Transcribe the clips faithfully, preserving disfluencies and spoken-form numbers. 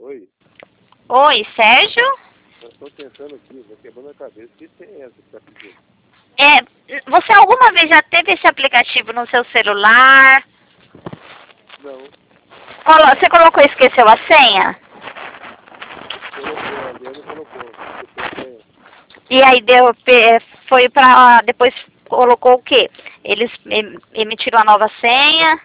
Oi, Oi, Sérgio? eu estou tentando aqui, vou quebrando a cabeça. Que tem essa que tá pedindo? É, você alguma vez já teve esse aplicativo no seu celular? Não, Colo- Você colocou e esqueceu a senha? colocou, a Adriana colocou. Você E aí deu, pe- foi pra, depois colocou o quê? Eles em- emitiram a nova senha?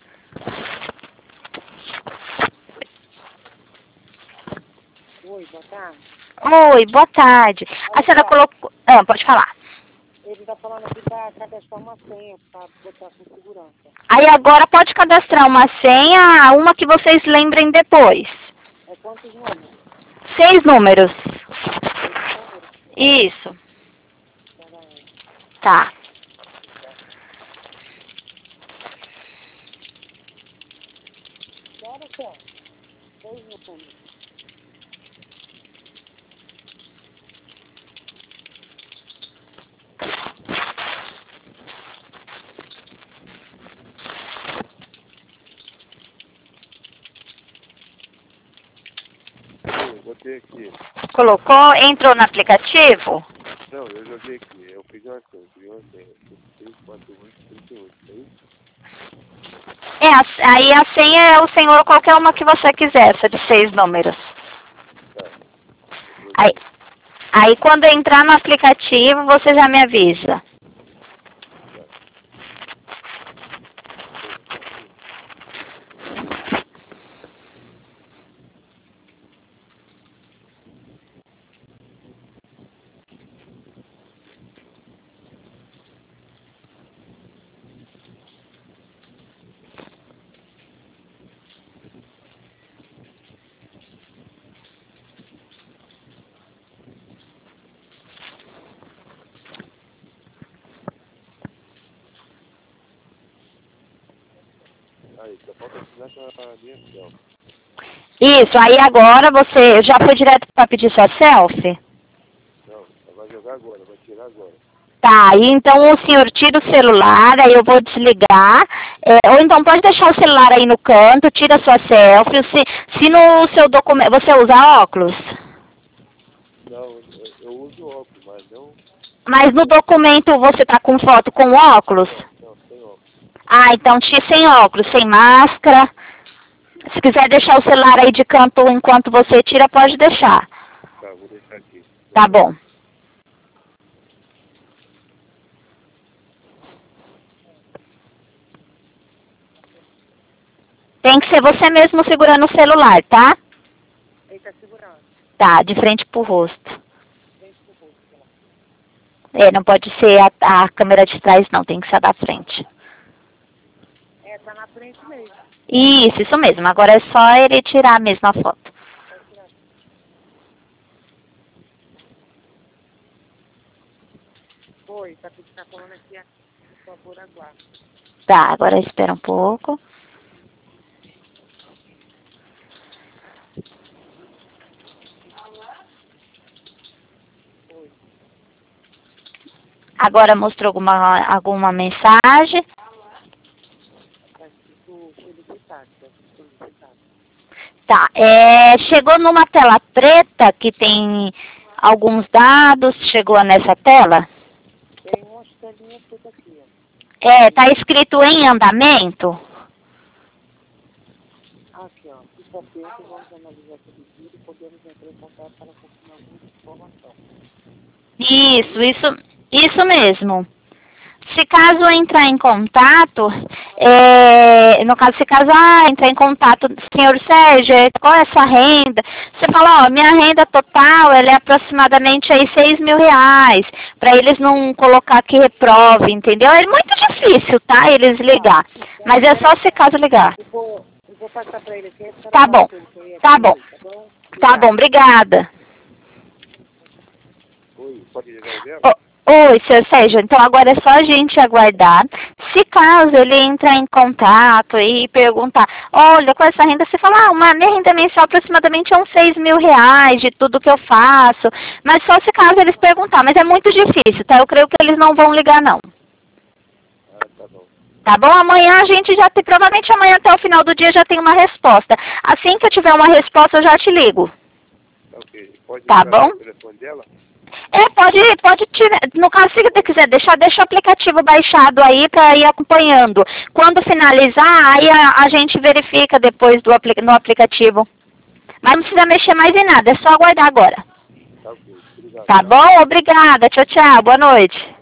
Oi, boa tarde. Oi, boa tarde. A senhora colocou... Ah, pode falar. Ele está falando aqui para cadastrar uma senha para botar com segurança. Aí agora pode cadastrar uma senha, uma que vocês lembrem depois. É quantos números? Seis números. Seis números? Isso, Pera aí. tá. Bora, Céu. Seis números. Oi, botei aqui. Colocou, entrou no aplicativo? Não, eu joguei aqui. Eu pedi uma senha, pedi uma senha. três, quatro, oito, trinta e oito, é isso? É, a- aí a senha é o senhor qualquer uma que você quiser, essa de seis números. Tá. Aí, aí quando entrar no aplicativo, você já me avisa. Aí, só falta assinar com a minha selfie. Isso, aí agora você já foi direto para pedir sua selfie? Não, ela vai jogar agora, vai tirar agora. Tá, aí então o senhor tira o celular, aí eu vou desligar, é, ou então pode deixar o celular aí no canto, tira a sua selfie, se, se no seu documento, você usa óculos? Não, eu, eu uso óculos, mas não, Mas no documento você tá com foto com óculos? não, sem óculos. Ah, então tira sem óculos, sem máscara. Se quiser deixar o celular aí de canto enquanto você tira, pode deixar. Tá, vou deixar aqui. Tá bom. Tem que ser você mesmo segurando o celular, tá? Ele está segurando. Tá, de frente pro rosto. Frente pro rosto. Lá. É, não pode ser a, a câmera de trás não, tem que ser a da frente. É, tá na frente mesmo. Isso, isso mesmo. Agora é só ele tirar mesmo a foto. Pode tirar. Oi, tá, tá falando aqui, por favor, aguarde. Tá, agora espera um pouco. Oi. Agora mostrou alguma, alguma mensagem. Tá escrito solicitado, tá escrito solicitado. Tá, é, chegou numa tela preta que tem alguns dados, chegou nessa tela? Tem uma telinha preta aqui, ó. É, tá escrito em andamento? Aqui, ó. Fica atento, vamos analisar esse pedido e podemos entrar em contato para confirmar alguma informação. Isso, isso, isso mesmo. Se caso entrar em contato, é, no caso, se caso ah, entrar em contato, senhor Sérgio, qual é a sua renda? Você fala, ó, minha renda total ela é aproximadamente aí seis mil reais, para eles não colocar que reprove, entendeu? É muito difícil, tá, eles ligar, mas é só se caso ligar. Eu vou, eu vou passar para ele aqui. Tá bom, tá bom, tá bom, obrigada. Oi, pode ligar o dela? Ô, Oi, senhor Sérgio, então agora é só a gente aguardar. Se caso ele entrar em contato e perguntar, olha, com essa renda, você fala, ah, uma, minha renda mensal aproximadamente é uns seis mil reais de tudo que eu faço. Mas só se caso eles perguntar, mas é muito difícil, tá? Eu creio que eles não vão ligar, não. Ah, tá bom. Tá bom? Amanhã a gente já tem, provavelmente amanhã até o final do dia já tem uma resposta. Assim que eu tiver uma resposta, eu já te ligo. Ok. Pode Tá entrar bom? no telefone dela? É, pode, pode tirar. No caso, se você quiser deixar, deixa o aplicativo baixado aí para ir acompanhando. Quando finalizar, aí a, a gente verifica depois do, no aplicativo. Mas não precisa mexer mais em nada, é só aguardar agora. Tá ok. Obrigado. Tá bom? Obrigada. Tchau, tchau. Boa noite.